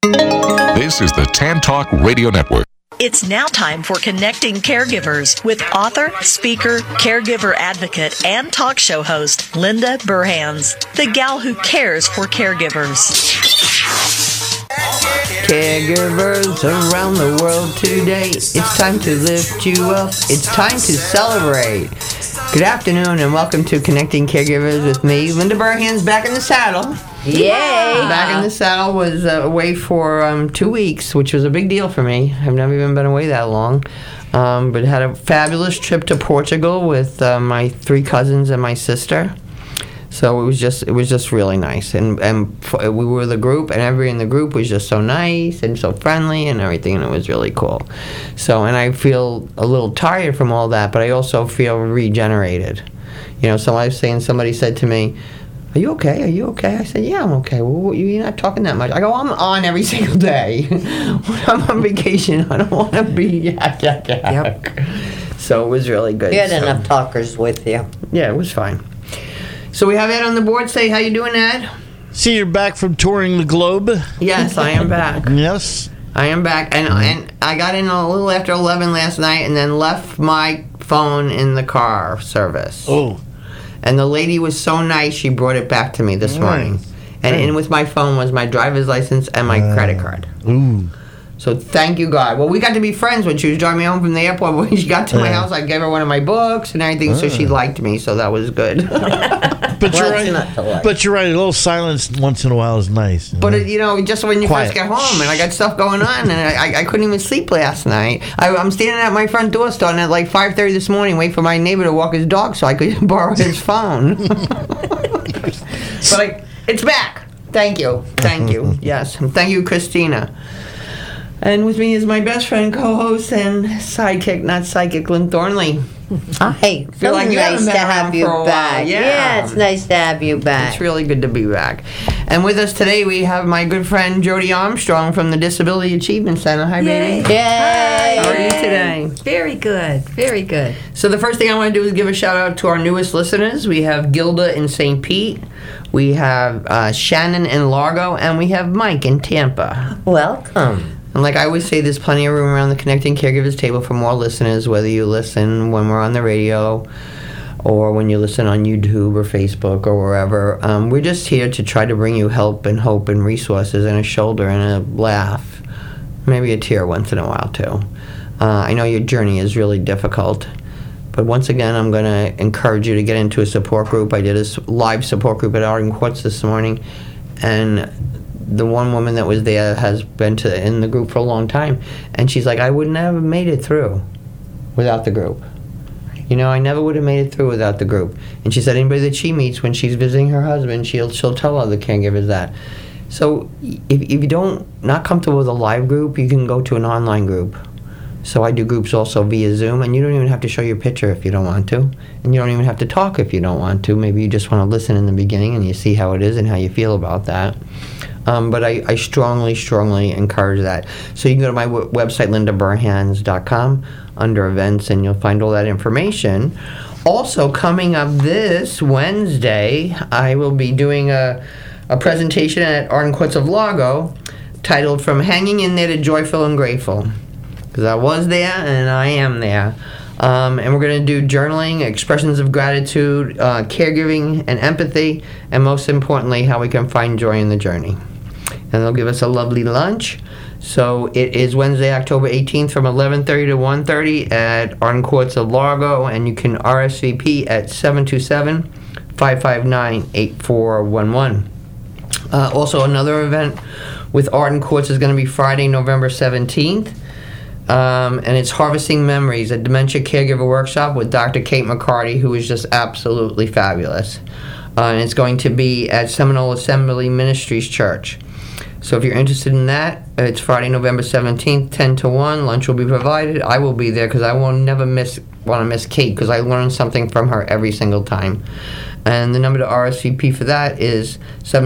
This is the Tan Talk Radio Network. It's now time for Connecting Caregivers with author, speaker, caregiver advocate, and talk show host Linda Burhans, the gal who cares for caregivers. Caregivers around the world today, it's time to lift you up, it's time to celebrate. Good afternoon and welcome to Connecting Caregivers with me, Linda Burhans, back in the saddle. Yay! Back in the saddle, was away for 2 weeks, which was a big deal for me. I've never even been away that long. But had a fabulous trip to Portugal with my 3 cousins and my sister. So it was just really nice, and we were the group, and everybody in the group was just so nice and so friendly and everything, and it was really cool. So, and I feel a little tired from all that, but I also feel regenerated. You know, so I was saying, somebody said to me, "Are you okay? Are you okay?" I said, "Yeah, I'm okay." "Well, you're not talking that much." I go, "I'm on every single day. When I'm on vacation, I don't want to be yak. Yep. So it was really good. You had enough talkers with you. Yeah, it was fine. So we have Ed on the board. Say, how you doing, Ed? See, you're back from touring the globe. Yes, I am back. Yes. I am back. And I got in a little after 11 last night and then left my phone in the car service. Oh. And the lady was so nice, she brought it back to me this morning. And in with my phone was my driver's license and my credit card. Ooh. So thank you, God. Well, we got to be friends when she was driving me home from the airport. When she got to my house, I gave her one of my books and everything, so she liked me, so that was good. But you're right. But you're right. A little silence once in a while is nice. But just when you first get home, and I got stuff going on, and I couldn't even sleep last night. I'm standing at my front door starting at like 5:30 this morning, waiting for my neighbor to walk his dog so I could borrow his phone. But it's back. Thank you. Yes, thank you, Christina. And with me is my best friend, co-host, and sidekick, not psychic, Lynn Thornley. Hi. Feel like you nice to have you back. Yeah, it's nice to have you back. It's really good to be back. And with us today, we have my good friend, Jody Armstrong from the Disability Achievement Center. Hi, baby. Yay! How are you today? Very good. Very good. So the first thing I want to do is give a shout out to our newest listeners. We have Gilda in St. Pete. We have Shannon in Largo. And we have Mike in Tampa. Welcome. And like I always say, there's plenty of room around the Connecting Caregivers table for more listeners, whether you listen when we're on the radio or when you listen on YouTube or Facebook or wherever. We're just here to try to bring you help and hope and resources and a shoulder and a laugh, maybe a tear once in a while too. I know your journey is really difficult, but once again, I'm going to encourage you to get into a support group. I did a live support group at Arden Quartz this morning, and the one woman that was there has been in the group for a long time, and she's like, I would never have made it through without the group. I never would have made it through without the group. And she said anybody that she meets when she's visiting her husband, she'll tell other caregivers that. So if you don't not comfortable with a live group, you can go to an online group. So I do groups also via Zoom, and you don't even have to show your picture if you don't want to, and you don't even have to talk if you don't want to. Maybe you just want to listen in the beginning and you see how it is and how you feel about that. But I strongly, strongly encourage that. So you can go to my website, lindaburhans.com, under events, and you'll find all that information. Also, coming up this Wednesday, I will be doing a presentation at Arden Quartz of Largo titled From Hanging in There to Joyful and Grateful. Because I was there and I am there. And we're going to do journaling, expressions of gratitude, caregiving, and empathy, and most importantly, how we can find joy in the journey. And they'll give us a lovely lunch. So it is Wednesday, October 18th from 11:30 to 1:30 at Arden Quartz of Largo, and you can RSVP at 727-559-8411. Also, another event with Arden Quartz is going to be Friday, November 17th. And it's Harvesting Memories, a dementia caregiver workshop with Dr. Kate McCarty, who is just absolutely fabulous. And it's going to be at Seminole Assembly Ministries Church. So if you're interested in that, it's Friday, November 17th, 10 to 1. Lunch will be provided. I will be there because I will never want to miss Kate because I learn something from her every single time. And the number to RSVP for that is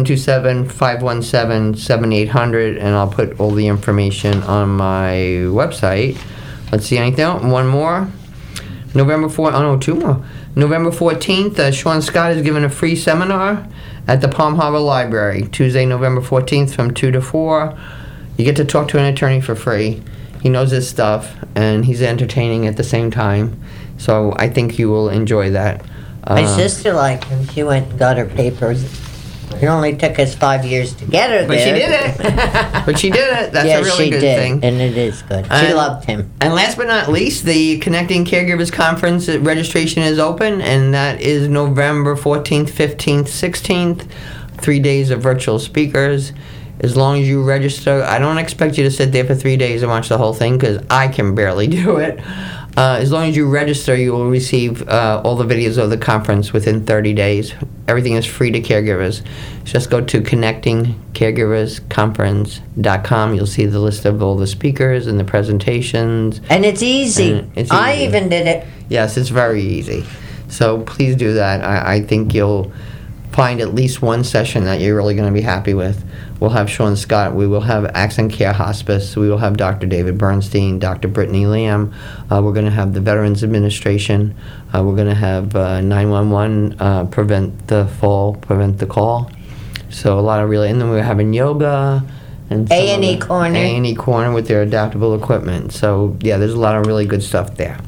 727-517-7800, and I'll put all the information on my website. Let's see, anything else? One more. Two more. November 14th, Sean Scott is giving a free seminar at the Palm Harbor Library, Tuesday, November 14th from 2 to 4. You get to talk to an attorney for free. He knows his stuff, and he's entertaining at the same time. So I think you will enjoy that. My sister liked him. She went and got her papers. It only took us 5 years to get her But there. she did it. But she did it. That's yes, a really she good did, thing. and it is good. She loved him. And last but not least, the Connecting Caregivers Conference registration is open, and that is November 14th, 15th, 16th. 3 days of virtual speakers. As long as you register, I don't expect you to sit there for 3 days and watch the whole thing, because I can barely do it. As long as you register, you will receive all the videos of the conference within 30 days. Everything is free to caregivers. Just go to connectingcaregiversconference.com. You'll see the list of all the speakers and the presentations. And it's easy. And it's I easy. even did it. Yes, it's very easy. So please do that. I think you'll find at least one session that you're really going to be happy with. We'll have Sean Scott. We will have Accent Care Hospice. We will have Dr. David Bernstein, Dr. Brittany Lamb. We're going to have the Veterans Administration. We're going to have 911, Prevent the Fall, Prevent the Call. So a lot of really, and then we're having yoga. And A&E Corner. A&E Corner with their adaptable equipment. So yeah, there's a lot of really good stuff there.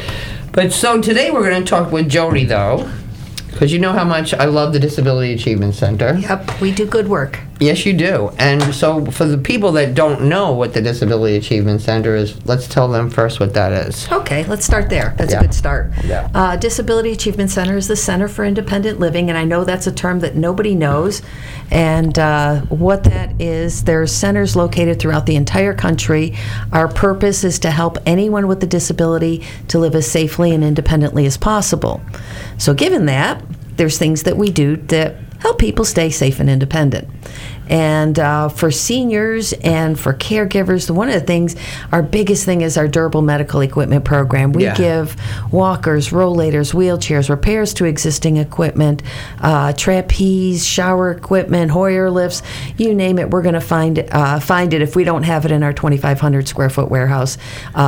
But so today we're going to talk with Jody, though, because you know how much I love the Disability Achievement Center. Yep, we do good work. Yes, you do. And so for the people that don't know what the Disability Achievement Center is, let's tell them first what that is. Okay, let's start there. That's Yeah. a good start. Yeah. Disability Achievement Center is the Center for Independent Living, and I know that's a term that nobody knows. And what that is, there's centers located throughout the entire country. Our purpose is to help anyone with a disability to live as safely and independently as possible. So given that, there's things that we do that help people stay safe and independent. And for seniors and for caregivers, one of the things, our biggest thing is our durable medical equipment program. We Yeah. give walkers, rollators, wheelchairs, repairs to existing equipment, trapeze, shower equipment, Hoyer lifts, you name it. We're going to find it if we don't have it in our 2,500 square foot warehouse,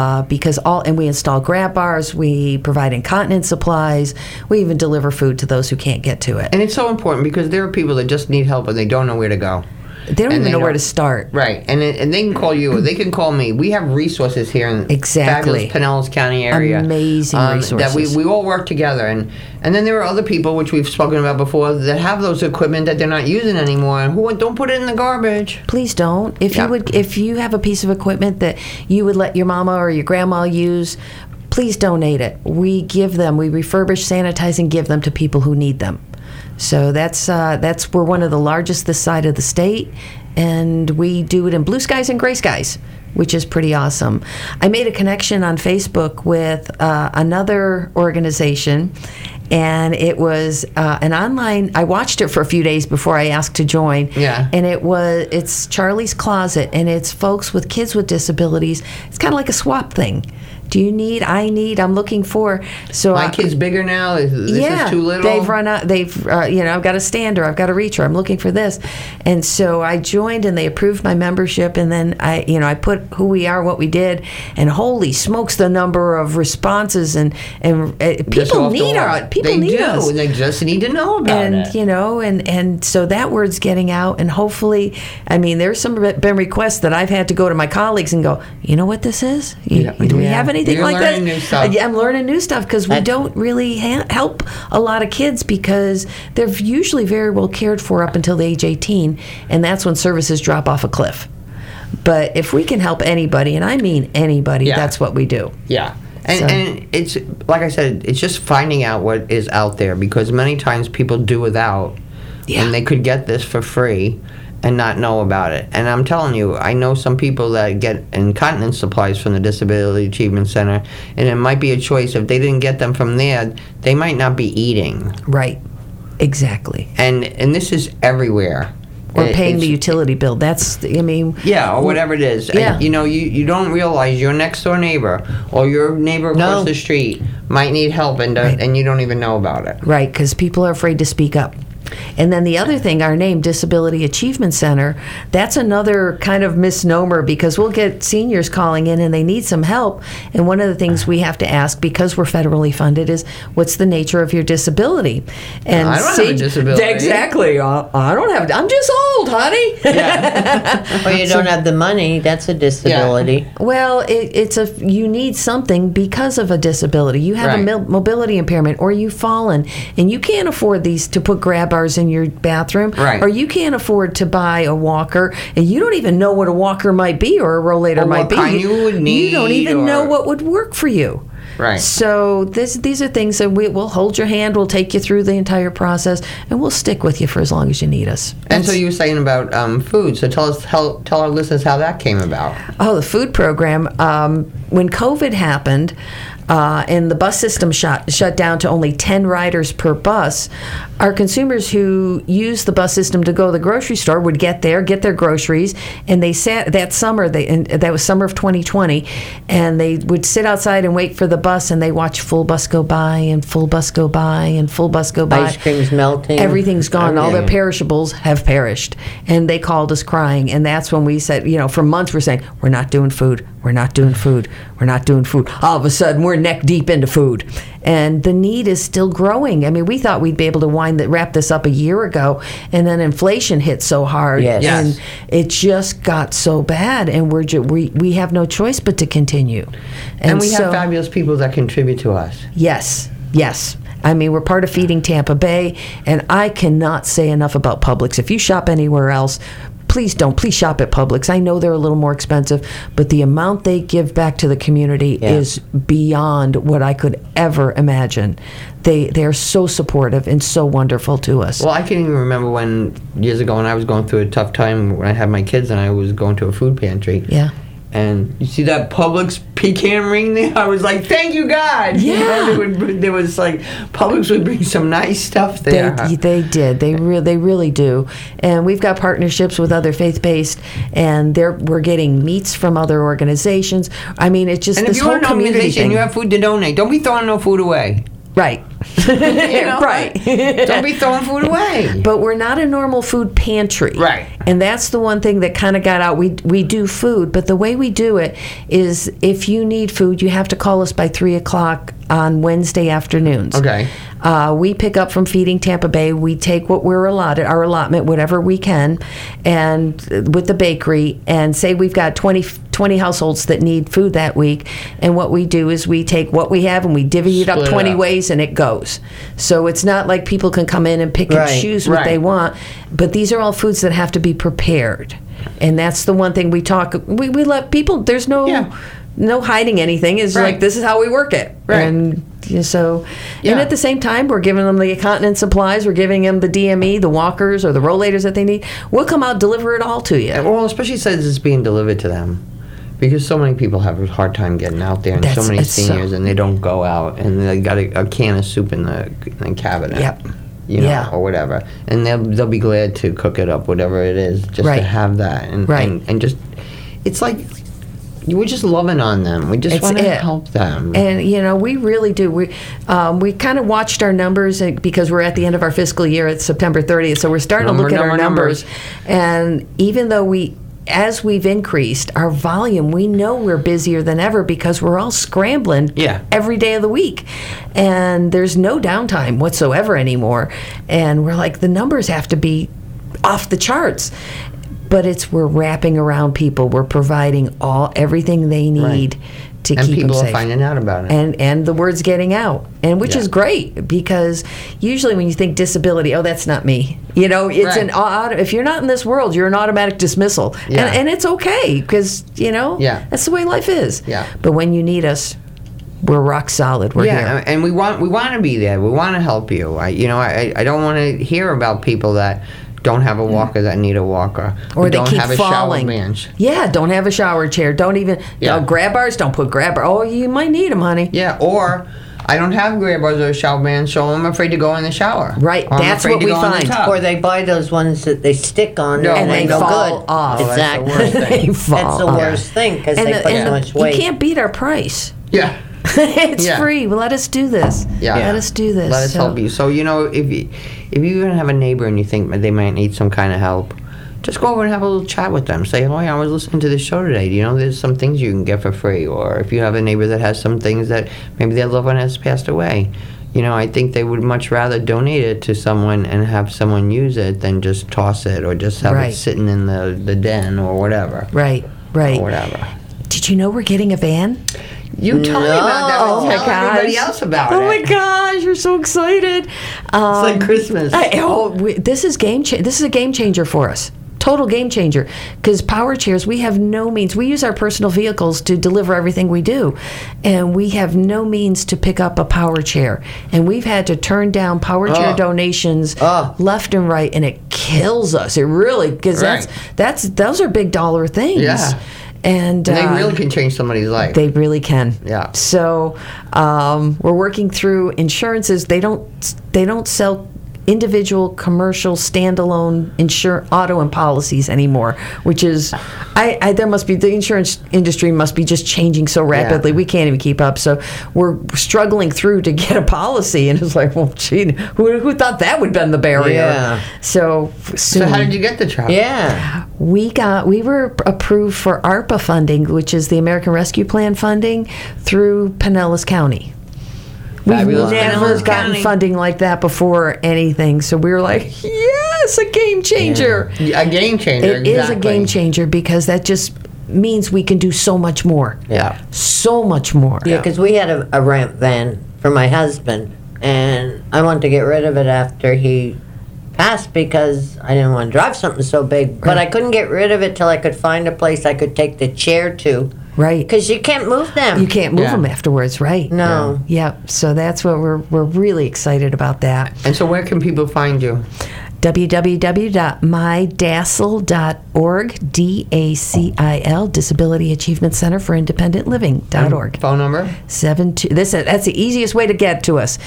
and we install grab bars, we provide incontinence supplies, we even deliver food to those who can't get to it. And it's so important because there are people that just need help and they don't know where to go. They don't And even know where don't- to start. Right, and they can call you, or they can call me. We have resources here in Exactly. fabulous Pinellas County area. Amazing That resources. we all work together, and then there are other people, which we've spoken about before, that have those equipment that they're not using anymore, and who don't put it in the garbage. Please don't. If Yeah. if you have a piece of equipment that you would let your mama or your grandma use, please donate it. We refurbish, sanitize, and give them to people who need them. So we're one of the largest this side of the state, and we do it in blue skies and gray skies, which is pretty awesome. I made a connection on Facebook with another organization, and it was an online. I watched it for a few days before I asked to join. Yeah. And it's Charlie's Closet, and it's folks with kids with disabilities. It's kind of like a swap thing. Do you need? I need. I'm looking for. So My kid's bigger now. This is too little. They've run out. I've got a stander. I've got a reacher. I'm looking for this, and so I joined, and they approved my membership, and then I put who we are, what we did, and holy smokes, the number of responses and Just people off the need wall. people They need do. us. They just need to know about And it. and so that word's getting out, and hopefully, there's been requests that I've had to go to my colleagues and go, you know what this is? Do we have anything You're like learning this? new stuff. I'm learning new stuff because we don't really help a lot of kids because they're usually very well cared for up until the age 18, and that's when services drop off a cliff. But if we can help anybody, and I mean anybody, Yeah. that's what we do. Yeah. And, So- and it's, like I said, it's just finding out what is out there, because many times people do without, Yeah. and they could get this for free and not know about it. And I'm telling you, I know some people that get incontinence supplies from the Disability Achievement Center, and it might be a choice. If they didn't get them from there, they might not be eating. Right. Exactly. And this is everywhere. Or paying It's- the utility bill. That's, Yeah, or whatever it is. Yeah. And, you don't realize your next door neighbor or your neighbor across the street might need help, and you don't even know about it. right, because people are afraid to speak up. And then the other thing, our name, Disability Achievement Center, that's another kind of misnomer because we'll get seniors calling in and they need some help. And one of the things we have to ask, because we're federally funded, is what's the nature of your disability? And I don't have a disability. Exactly. I don't have. I'm just old, honey. Yeah. Or you don't have the money, that's a disability. Well, you need something because of a disability. You have Right. a mobility impairment, or you've fallen, and you can't afford these to put grab bars in your bathroom, Right. or you can't afford to buy a walker, and you don't even know what a walker might be or a rollator Or might what be. kind you would need, You don't even know or- what would work for you. Right. So these are things that we'll hold your hand, we'll take you through the entire process, and we'll stick with you for as long as you need us. And so you were saying about food. So tell our listeners how that came about. Oh, the food program. When COVID happened, and the bus system shut down to only 10 riders per bus, our consumers who use the bus system to go to the grocery store would get their groceries, and they sat that summer. And that was summer of 2020, and they would sit outside and wait for the bus, and they watch full bus go by and full bus go by and full bus go by. Ice cream's melting. Everything's gone. All their Everything. perishables have perished. And they called us crying. And that's when we said, for months we're saying, we're not doing food. We're not doing food. We're not doing food. All of a sudden, we're neck deep into food. And the need is still growing. I mean, we thought we'd be able to wrap this up a year ago. And then inflation hit so hard. Yes. And it just got so bad. And we have no choice but to continue. And we so- have fabulous people that contribute to us. Yes. I mean, we're part of Feeding Tampa Bay, and I cannot say enough about Publix. If you shop anywhere else, please shop at Publix. I know they're a little more expensive, but the amount they give back to the community is beyond what I could ever imagine. They are so supportive and so wonderful to us. Well, I can even remember years ago when I was going through a tough time when I had my kids and I was going to a food pantry. Yeah. And you see that Publix pecan ring there? I was like, thank you, God. Yeah. There was like, Publix would bring some nice stuff there. They did. They really do. And we've got partnerships with other faith-based, and we're getting meats from other organizations. I mean, it's just And this if you're whole an community organization and thing. you have food to donate, don't be throwing no food away. Right. Right. Don't be throwing food away. But we're not a normal food pantry. Right. And that's the one thing that kind of got out. We do food, but the way we do it is if you need food, you have to call us by 3 o'clock on Wednesday afternoons. Okay. We pick up from Feeding Tampa Bay. We take what we're allotted, our allotment, whatever we can, and with the bakery, and say we've got 20 households that need food that week. And what we do is we take what we have and we divvy it up Split it 20 up. ways, and it goes. So it's not like people can come in and pick and Right. choose what Right. they want, but these are all foods that have to be prepared. And that's the one thing we let people, there's no hiding anything. It's Right. like, this is how we work it. Right. And so, Yeah. and at the same time, we're giving them the continence supplies, we're giving them the DME, the walkers, or the rollators that they need. We'll come out, deliver it all to you. Well, especially since it's being delivered to them. Because so many people have a hard time getting out there, and so many It's so- seniors, and they don't go out, and they got a can of soup in the cabinet. Yep. You know, Yeah. or whatever, and they'll be glad to cook it up, whatever it is, just Right. to have that, and, Right. and just, it's like we're just loving on them. We just It's want to it. help them. And we really do. We kind of watched our numbers because we're at the end of our fiscal year at September 30th, so we're starting to look at our numbers. And even though as we've increased our volume, we know we're busier than ever because we're all scrambling every day of the week. And there's no downtime whatsoever anymore. And we're like, the numbers have to be off the charts. But we're wrapping around people. We're providing everything they need to and keep them people safe. are finding out about it. And the word's getting out, and which is great, because usually when you think disability, oh, that's not me. It's Right. if you're not in this world, you're an automatic dismissal, Yeah. and it's okay because that's the way life is. Yeah. But when you need us, we're rock solid. We're here. And we want to be there. We want to help you. I don't want to hear about people that don't have a walker that need a walker, Or they don't keep have a falling. shower bench. Yeah, don't have a shower chair. Don't even grab bars. Don't put grab bars. Oh, you might need them, honey. Yeah, or I don't have grab bars or a shower bench, so I'm afraid to go in the shower. Right, Or I'm that's afraid what to we go in the find. tub. Or they buy those ones that they stick on No, and they they no fall good. off. Oh, that's the Exactly. worst thing. They fall That's the off. worst thing because they put so much weight. You can't beat our price. Yeah. It's Yeah. free. Well, let us do this. Yeah. Let us do this. Let us help you. So, if you even have a neighbor and you think they might need some kind of help, just go over and have a little chat with them. Say, oh, yeah, I was listening to this show today. There's some things you can get for free. Or if you have a neighbor that has some things that maybe their loved one has passed away, I think they would much rather donate it to someone and have someone use it than just toss it or just have Right. it sitting in the den or whatever. Right. Or whatever. Did you know we're getting a van? You tell me about that. Oh, my Tell everybody gosh. else about it. Oh my gosh, you're so excited! It's like Christmas. This is This is a game changer for us. Total game changer. Because power chairs, we have no means. We use our personal vehicles to deliver everything we do, and we have no means to pick up a power chair. And we've had to turn down power chair donations left and right, and it kills us. It really, because those are big dollar things. Yeah. And they really can change somebody's life. They really can. Yeah. So we're working through insurances. They don't sell individual commercial standalone auto and policies anymore, which is there must be, the insurance industry must be just changing so rapidly. We can't even keep up. So we're struggling through to get a policy, and it's like, well, gee, who thought that would bend the barrier? Yeah. So soon. So how did you get the job? Yeah. We were approved for ARPA funding, which is the American Rescue Plan funding, through Pinellas County. Fabulous. We've never Pinellas gotten County. funding like that before, anything. So we were like, yes, a game changer. A game changer. It is a game changer, because that just means we can do so much more. Yeah. So much more. Yeah, because we had a ramp van for my husband, and I wanted to get rid of it after he passed because I didn't want to drive something so big. But I couldn't get rid of it till I could find a place I could take the chair to. Right. Because you can't move them. You can't move them afterwards, right? No. Yep. So that's what we're really excited about that. And so where can people find you? www.mydassel.org, DACIL, Disability Achievement Center for Independent Living.org. Phone number? That's the easiest way to get to us.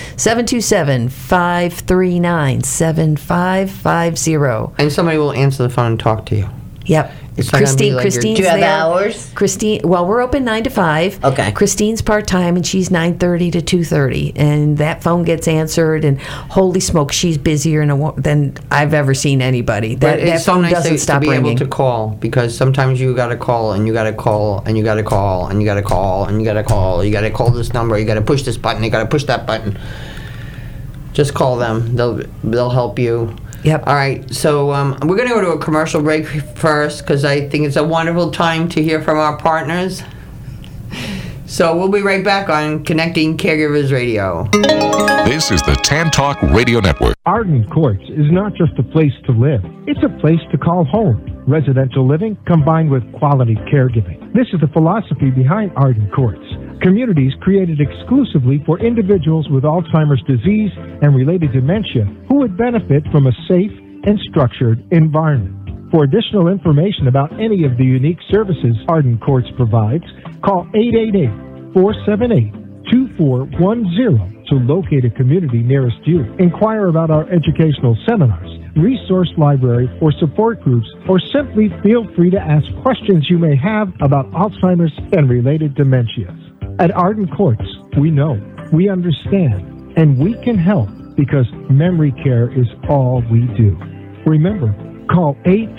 727-539-7550. And somebody will answer the phone and talk to you. Yep. It's not gonna be like Christine's Do you have there. hours? Christine, well, we're open 9 to 5. Okay. Christine's part-time, and she's 9:30 to 2:30. And that phone gets answered, and holy smoke, she's busier than I've ever seen anybody. But That it's so phone nice doesn't to stop be ringing. able to call, because sometimes you got to call and you got to call and you got to call and you got to call and you got to call. You got to call this number. You got to push this button. You got to push that button. Just call them. They'll help you. Yep. All right. So we're going to go to a commercial break first, because I think it's a wonderful time to hear from our partners. So we'll be right back on Connecting Caregivers Radio. This is the Tan Talk Radio Network. Arden Courts is not just a place to live. It's a place to call home. Residential living combined with quality caregiving. This is the philosophy behind Arden Courts. Communities created exclusively for individuals with Alzheimer's disease and related dementia who would benefit from a safe and structured environment. For additional information about any of the unique services Arden Courts provides, call 888-478-2410 to locate a community nearest you. Inquire about our educational seminars, resource library, or support groups, or simply feel free to ask questions you may have about Alzheimer's and related dementias. At Arden Courts, we know, we understand, and we can help, because memory care is all we do. Remember, call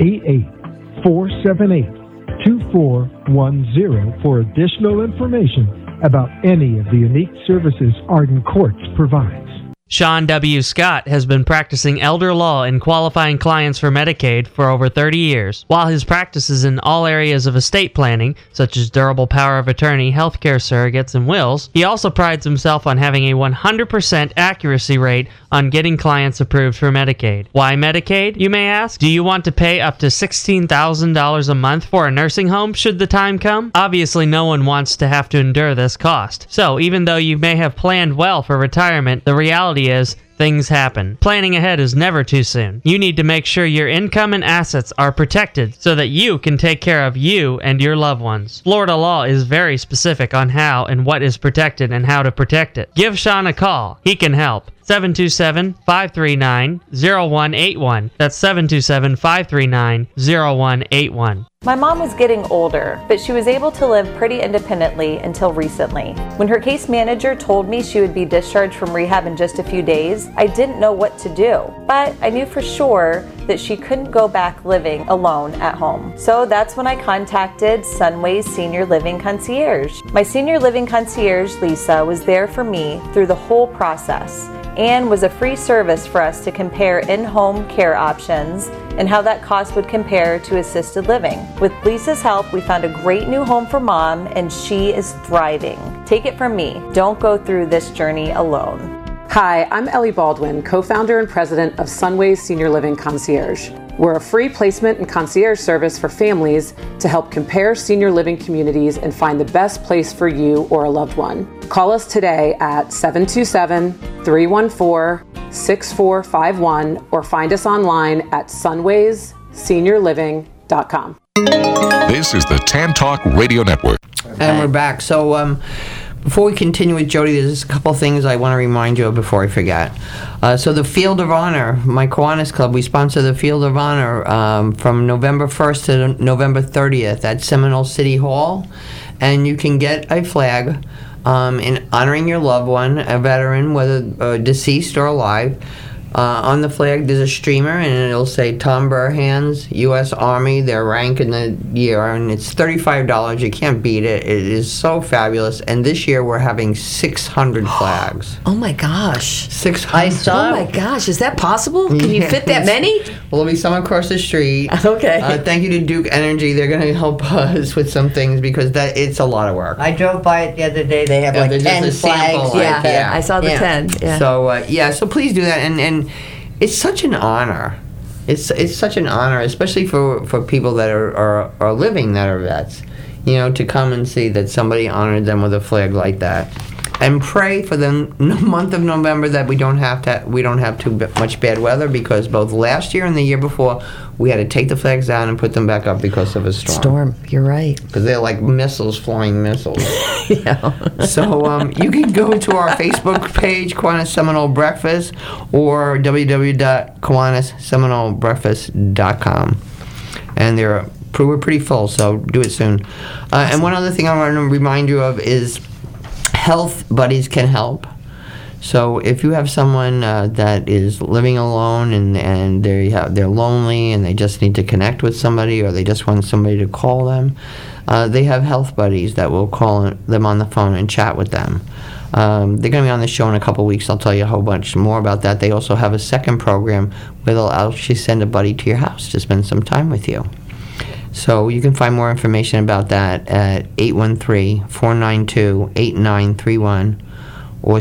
888-478-2410 for additional information about any of the unique services Arden Courts provides. Sean W. Scott has been practicing elder law and qualifying clients for Medicaid for over 30 years. While his practice is in all areas of estate planning, such as durable power of attorney, healthcare surrogates, and wills, he also prides himself on having a 100% accuracy rate on getting clients approved for Medicaid. Why Medicaid, you may ask? Do you want to pay up to $16,000 a month for a nursing home should the time come? Obviously, no one wants to have to endure this cost. So, even though you may have planned well for retirement, the reality is things happen. Planning ahead is never too soon. You need to make sure your income and assets are protected so that you can take care of you and your loved ones. Florida law is very specific on how and what is protected and how to protect it. Give Sean a call. He can help. 727-539-0181. That's 727-539-0181. My mom was getting older, but she was able to live pretty independently until recently. When her case manager told me she would be discharged from rehab in just a few days, I didn't know what to do. But I knew for sure that she couldn't go back living alone at home. So that's when I contacted Sunways Senior Living Concierge. My Senior Living Concierge, Lisa, was there for me through the whole process and was a free service for us to compare in-home care options and how that cost would compare to assisted living. With Lisa's help, we found a great new home for Mom, and she is thriving. Take it from me, don't go through this journey alone. Hi, I'm Ellie Baldwin, co-founder and president of Sunways Senior Living Concierge. We're a free placement and concierge service for families to help compare senior living communities and find the best place for you or a loved one. Call us today at 727-314-6451 or find us online at sunwaysseniorliving.com. This is the Tan Talk Radio Network. And we're back. So, before we continue with Jody, there's a couple things I want to remind you of before I forget. So the Field of Honor, my Kiwanis Club, we sponsor the Field of Honor from November 1st to November 30th at Seminole City Hall. And you can get a flag in honoring your loved one, a veteran, whether deceased or alive. On the flag, there's a streamer, and it'll say Tom Burhans, U.S. Army, their rank in the year, and it's $35. You can't beat it. It is so fabulous. And this year, we're having 600 flags. Oh, my gosh. 600. Oh, my gosh. Is that possible? Can you fit that many? Well, there'll be some across the street. Okay. Thank you to Duke Energy. They're going to help us with some things because it's a lot of work. I drove by it the other day. They have like 10 flags. Yeah, I saw the 10. Yeah. So please do that. And it's such an honor. It's such an honor, especially for people that are living that are vets, to come and see that somebody honored them with a flag like that. And pray for the month of November that we don't have too much bad weather, because both last year and the year before we had to take the flags down and put them back up because of a storm. You're right. Because they're like flying missiles. Yeah. So you can go to our Facebook page, Kiwanis Seminole Breakfast, or www.KiwanisSeminoleBreakfast.com, and we're pretty full, so do it soon. And one other thing I want to remind you of is Health Buddies can help. So if you have someone that is living alone and they're lonely and they just need to connect with somebody, or they just want somebody to call them, they have Health Buddies that will call them on the phone and chat with them. They're going to be on the show in a couple weeks. I'll tell you a whole bunch more about that. They also have a second program where they'll actually send a buddy to your house to spend some time with you. So you can find more information about that at 813-492-8931 or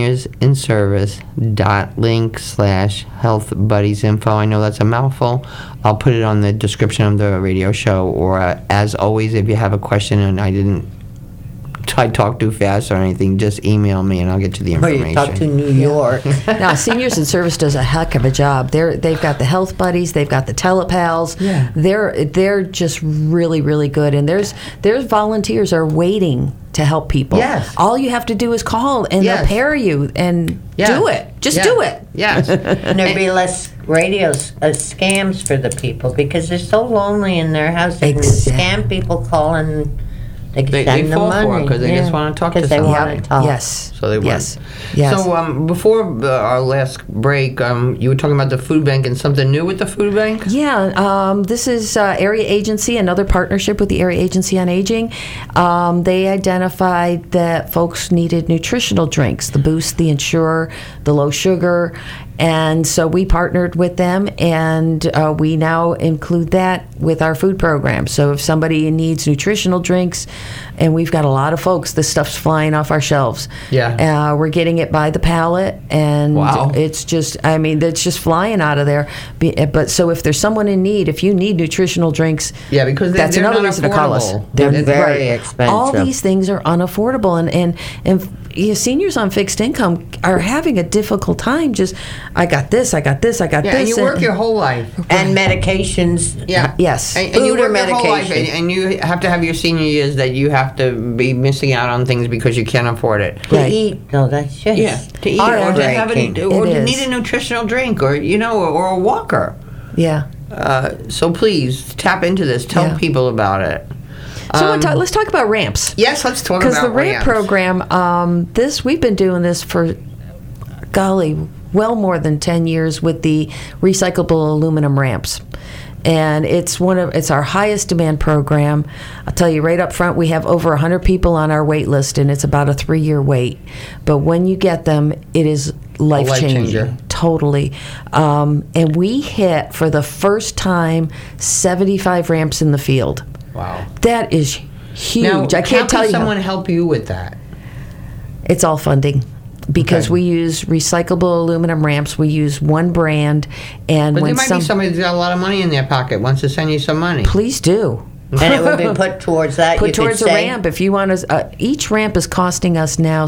seniorsinservice.link/healthbuddiesinfo. I know that's a mouthful. I'll put it on the description of the radio show, or as always, if you have a question and I talk too fast or anything, just email me and I'll get you the information. You talk to New York. Now, Seniors in Service does a heck of a job. They've got the Health Buddies, they've got the Telepals. Yeah. They're just really, really good. And there's volunteers are waiting to help people. Yes. All you have to do is call, and they'll pair you and do it. Just do it. Yes. And there'd be less scams for the people, because they're so lonely in their house. They can scam people calling. They send them fall money for it because they just want to talk to they someone. want to talk. Yes. So they yes. would. Yes. So before our last break, you were talking about the food bank and something new with the food bank? Yeah. This is Area Agency, another partnership with the Area Agency on Aging. They identified that folks needed nutritional drinks, the Boost, the Ensure, the low sugar. And so we partnered with them, and we now include that with our food program. So if somebody needs nutritional drinks, and we've got a lot of folks, this stuff's flying off our shelves. Yeah. We're getting it by the pallet, and wow. It's just flying out of there. But so if there's someone in need, if you need nutritional drinks, because that's they're another not reason to call us. They're very expensive. All these things are unaffordable, and seniors on fixed income are having a difficult time. I got this. And you work your whole life. And medications. Yeah. Yes. And you Food or work your whole life, medication. and you have to have your senior years that you have have to be missing out on things because you can't afford it. To eat, no, that's just To eat, or to have to need a nutritional drink, or or a walker. Yeah. So please tap into this. Tell people about it. So let's talk about ramps. Yes, let's talk about ramps. Because the ramp program, we've been doing this for, golly, well more than 10 years with the recyclable aluminum ramps. And it's our highest demand program. I'll tell you right up front, we have over 100 people on our wait list, and it's about a 3-year wait. But when you get them, it is life-changing. Totally. And we hit, for the first time, 75 ramps in the field. Wow. That is huge. Now, I can't tell you. How can someone help you with that? It's all funding. Because we use recyclable aluminum ramps, we use one brand, and but when there might be somebody who's got a lot of money in their pocket wants to send you some money. Please do. And it would be put towards that. Put towards a ramp if you want to. Each ramp is costing us now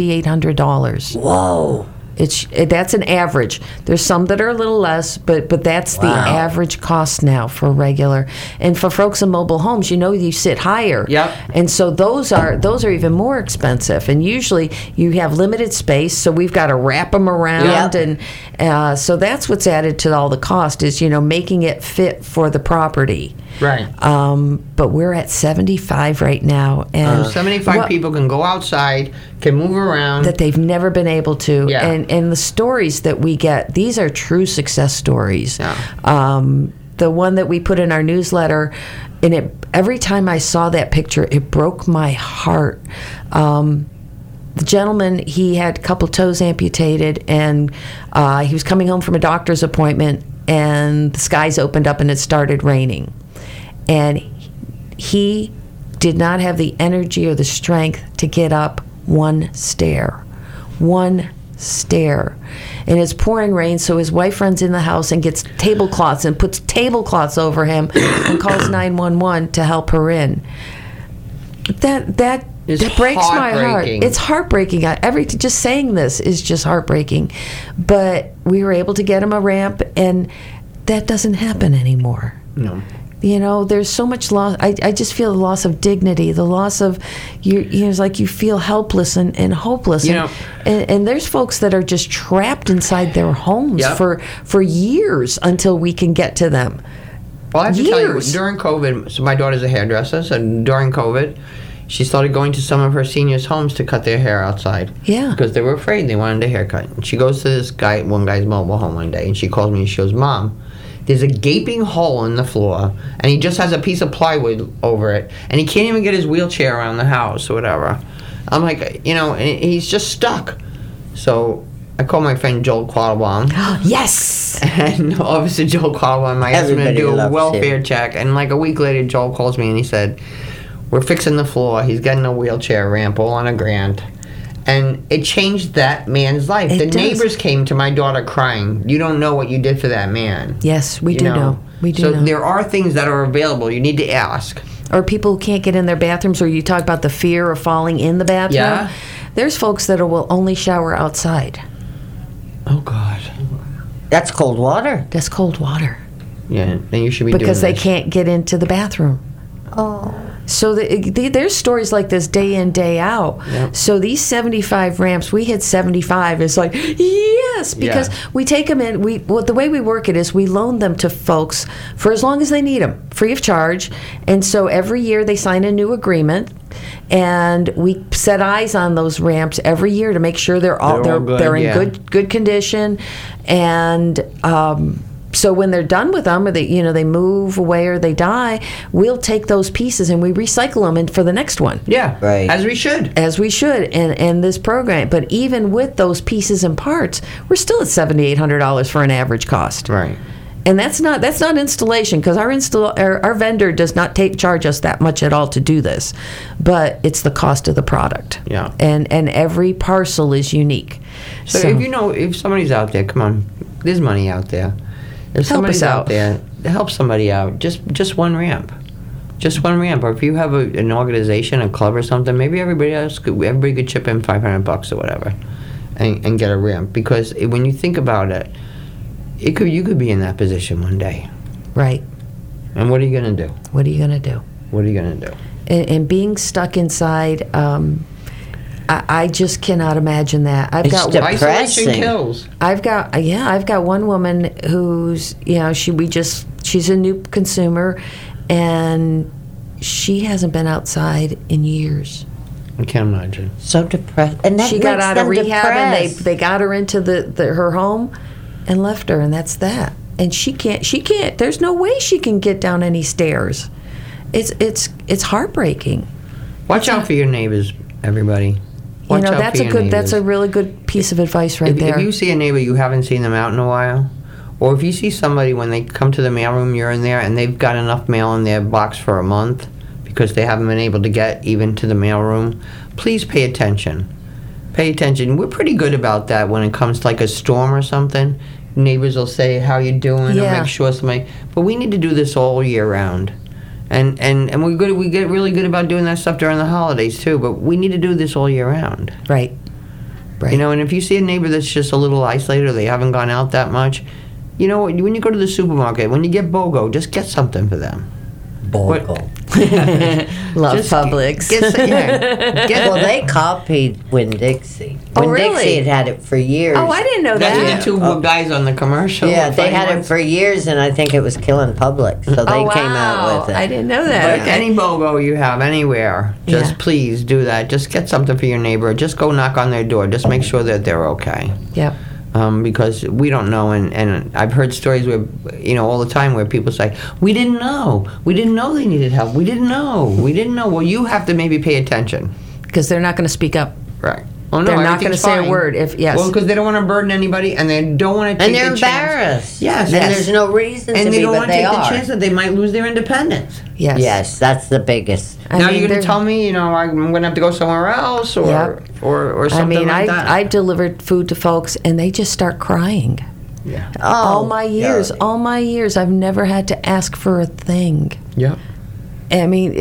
$7,800. Whoa. That's an average. There's some that are a little less, but that's the average cost now for regular. And for folks in mobile homes, you sit higher. Yep. And so those are even more expensive. And usually you have limited space, so we've got to wrap them around. Yep. And so that's what's added to all the cost is making it fit for the property. Right. But we're at 75 right now, and 75 people can go outside, can move around that they've never been able to. Yeah. And the stories that we get, these are true success stories. Yeah. The one that we put in our newsletter, and every time I saw that picture, it broke my heart. The gentleman, he had a couple toes amputated, and he was coming home from a doctor's appointment, and the skies opened up and it started raining. And he did not have the energy or the strength to get up one stair. And it's pouring rain, so his wife runs in the house and gets tablecloths and puts tablecloths over him and calls 911 to help her in. That breaks my heart. It's heartbreaking. Just saying this is just heartbreaking. But we were able to get him a ramp, and that doesn't happen anymore. No. There's so much loss. I just feel the loss of dignity, the loss of it's like you feel helpless and hopeless. And there's folks that are just trapped inside their homes for years until we can get to them. Well, I have to tell you, during COVID, so my daughter's a hairdresser, so during COVID, she started going to some of her seniors' homes to cut their hair outside. Yeah. Because they were afraid they wanted a haircut. And she goes to one guy's mobile home one day, and she calls me and she goes, "Mom, there's a gaping hole in the floor, and he just has a piece of plywood over it, and he can't even get his wheelchair around the house or whatever." I'm like, and he's just stuck. So I called my friend Joel Quattlebaum. Yes! And Officer Joel Quattlebaum, I asked him to do a welfare check, and like a week later, Joel calls me and he said, "We're fixing the floor. He's getting a wheelchair ramp, all on a grant." And it changed that man's life. The neighbors came to my daughter crying. "You don't know what you did for that man." Yes, we do know. We do know. So there are things that are available. You need to ask. Or people who can't get in their bathrooms, or you talk about the fear of falling in the bathroom. Yeah. There's folks that will only shower outside. Oh, God. That's cold water. That's cold water. Yeah, then you should be doing because they this. can't get into the bathroom. Oh. So there's stories like this day in, day out. Yep. So these 75 ramps, we hit 75. It's like, yes, because we take them in. The way we work it is we loan them to folks for as long as they need them, free of charge. And so every year they sign a new agreement, and we set eyes on those ramps every year to make sure they're in good condition. And so when they're done with them, or they move away or they die, we'll take those pieces and we recycle them for the next one. Yeah, right. As we should. And this program. But even with those pieces and parts, we're still at $7,800 for an average cost. Right. And that's not installation, because our vendor does not charge us that much at all to do this, but it's the cost of the product. Yeah. And every parcel is unique. So if somebody's out there, come on, there's money out there. If somebody's out there, help somebody out. Just one ramp. Just one ramp. Or if you have an organization, a club or something, maybe everybody could chip in $500 or whatever and get a ramp. Because when you think about it, you could be in that position one day. Right. And what are you going to do? What are you going to do? What are you going to do? And being stuck inside, I just cannot imagine that. Isolation kills. I've got one woman who's, she's a new consumer, and she hasn't been outside in years. I can't imagine. So depressed. And that she got makes out them of rehab depressed. and they got her into her home and left her, and that's that. And she can't, there's no way she can get down any stairs. It's heartbreaking. Watch out for your neighbors, everybody. Watch out that's for your that's a neighbors. really good piece of advice right there. If you see a neighbor you haven't seen them out in a while, or if you see somebody when they come to the mailroom, you're in there and they've got enough mail in their box for a month because they haven't been able to get even to the mailroom, please pay attention. Pay attention. We're pretty good about that when it comes to like a storm or something. Neighbors will say, how you doing? Yeah. Or make sure somebody... But we need to do this all year round. And we're good. We get really good about doing that stuff during the holidays too. But we need to do this all year round. Right. You know, and if you see a neighbor that's just a little isolated or they haven't gone out that much, you know, when you go to the supermarket, when you get BOGO, just get something for them. BOGO. Love Publix. Well, they copied Winn-Dixie. Oh, Winn-Dixie really? had it for years. Oh, I didn't know that. That's the two guys on the commercial. Yeah, they had it for years, and I think it was killing Publix, so they came out with it. I didn't know that. But any BOGO you have anywhere, just please do that. Just get something for your neighbor. Just go knock on their door. Just make sure that they're okay. Yep. Because we don't know, and I've heard stories where, all the time where people say, we didn't know they needed help. We didn't know. Well, you have to maybe pay attention. Because they're not going to speak up. Right. Oh, no, they're not going to say fine. a word. Well, because they don't want to burden anybody, and they don't want to take the chance. And they're embarrassed. Yes. And there's no reason to be, but they are. And they don't want to take the chance that they might lose their independence. Yes. Yes, that's the biggest. Now you're going to tell me, I'm going to have to go somewhere else or something like that. I've delivered food to folks, and they just start crying. Yeah. All my years, I've never had to ask for a thing. Yeah. I mean,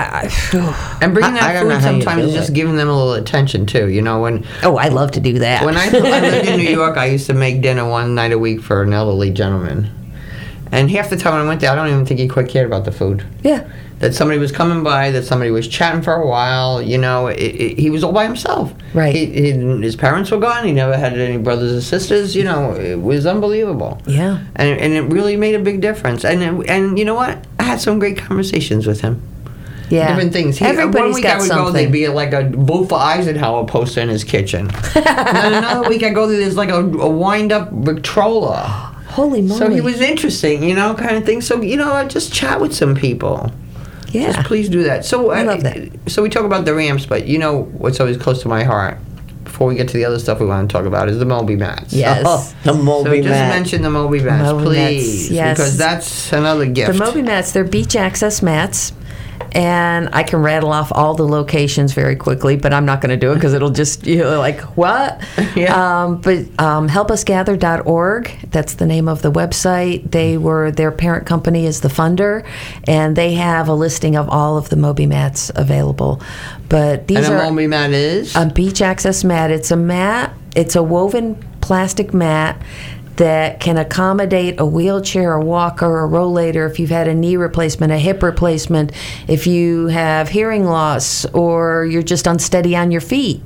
and bringing that food sometimes is just giving them a little attention too. I love to do that. When I lived in New York, I used to make dinner one night a week for an elderly gentleman, and half the time when I went there, I don't even think he quite cared about the food. Yeah. That somebody was coming by, that somebody was chatting for a while. He was all by himself. Right. His parents were gone. He never had any brothers or sisters. It was unbelievable. Yeah. And it really made a big difference. And you know what? I had some great conversations with him. Yeah. Different things. Everybody's one week got I would something. go, there'd be like a Wolf of Eisenhower poster in his kitchen. And then another week I go, there's like a wind-up Victrola. Holy moly. So he was interesting, kind of thing. So, I just chat with some people. Yeah. Just please do that. So I love that. So we talk about the ramps, but what's always close to my heart, before we get to the other stuff we want to talk about, is the Moby mats. Yes. The Moby mats. So just mention the Moby mats, please. Yes. Because that's another gift. The Moby mats, they're beach access mats. And I can rattle off all the locations very quickly, but I'm not going to do it because it'll just, like, what? Yeah. But helpusgather.org, that's the name of the website. Their parent company is The Funder, and they have a listing of all of the Moby mats available. But these are... And a Moby mat is? A beach access mat. It's a mat. It's a woven plastic mat that can accommodate a wheelchair, a walker, a rollator, if you've had a knee replacement, a hip replacement, if you have hearing loss, or you're just unsteady on your feet.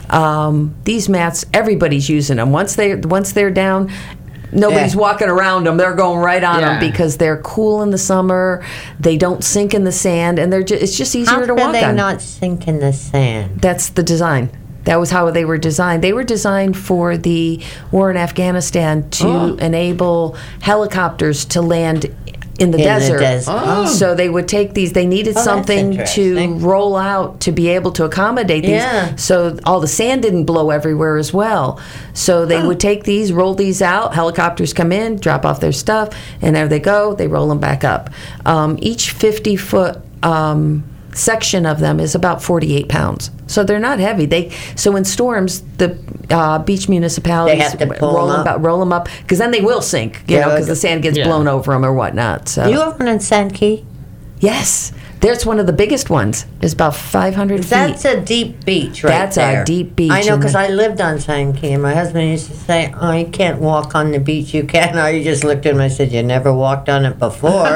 These mats, everybody's using them. Once they're down, nobody's walking around them. They're going right on them because they're cool in the summer. They don't sink in the sand, and it's just easier to walk on. How can they not sink in the sand? That's the design. That was how they were designed. They were designed for the war in Afghanistan to enable helicopters to land in the desert. So they would take these. They needed something to roll out to be able to accommodate these. Yeah. So all the sand didn't blow everywhere as well. So they would take these, roll these out. Helicopters come in, drop off their stuff, and there they go. They roll them back up. Each 50-foot section of them is about 48 pounds. So they're not heavy. So in storms, the beach municipalities they have to roll them up, because then they will sink, because the sand gets blown over them or whatnot. So. You have one in Sand Key? Yes. There's one of the biggest ones. It's about 500 feet. That's a deep beach, right That's there. a deep beach. I know, in because the- I lived on San Key, and my husband used to say, "Oh, you can't walk on the beach. You can." I just looked at him. I said, "You never walked on it before."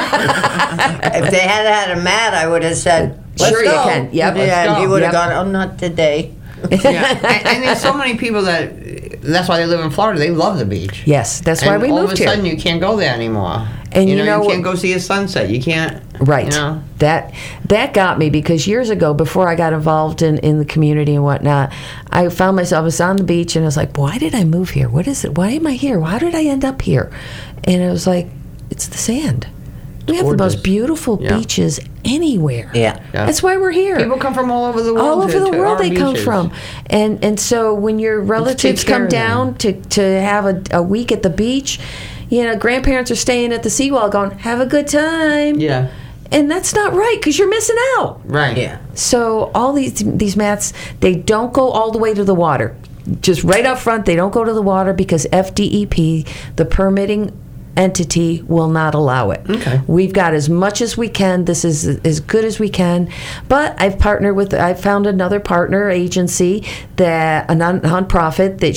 If they had a mat, I would have said, "Let's Sure go." you can. Yep. Yeah, Let's and go. he would have Yep. gone, "Oh, not today." Yeah. and there's so many people that's why they live in Florida. They love the beach. Yes, that's why And we all moved of a here. sudden you can't go there anymore. And you you know can't what- go see a sunset. You can't. Right. You know? That got me because years ago, before I got involved in the community and whatnot, I found myself, I was on the beach and I was like, why did I move here? What is it? Why am I here? How did I end up here? And it was like, it's the sand. We have the gorgeous. most beautiful Yeah. beaches anywhere. Yeah. That's why we're here. People come from all over the world. All over the to world our they come beaches. from, and so when your relatives care come of them. down to have a week at the beach, grandparents are staying at the seawall going, have a good time. Yeah. And that's not right because you're missing out. Right. Yeah. So all these mats, they don't go all the way to the water. Just right up front, they don't go to the water because FDEP, the permitting entity, will not allow it. Okay. We've got as much as we can. This is as good as we can. But I've found another partner agency, that a nonprofit that